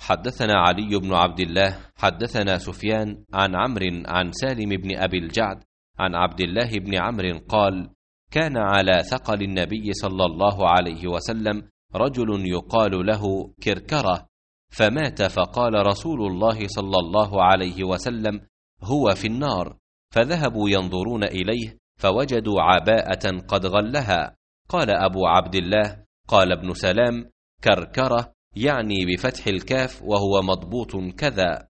حدثنا علي بن عبد الله حدثنا سفيان عن عمرو عن سالم بن أبي الجعد عن عبد الله بن عمرو قال: كان على ثقل النبي صلى الله عليه وسلم رجل يقال له كركرة، فمات، فقال رسول الله صلى الله عليه وسلم: هو في النار. فذهبوا ينظرون إليه فوجدوا عباءة قد غلها. قال أبو عبد الله: قال ابن سلام: كركرة يعني بفتح الكاف وهو مضبوط كذا.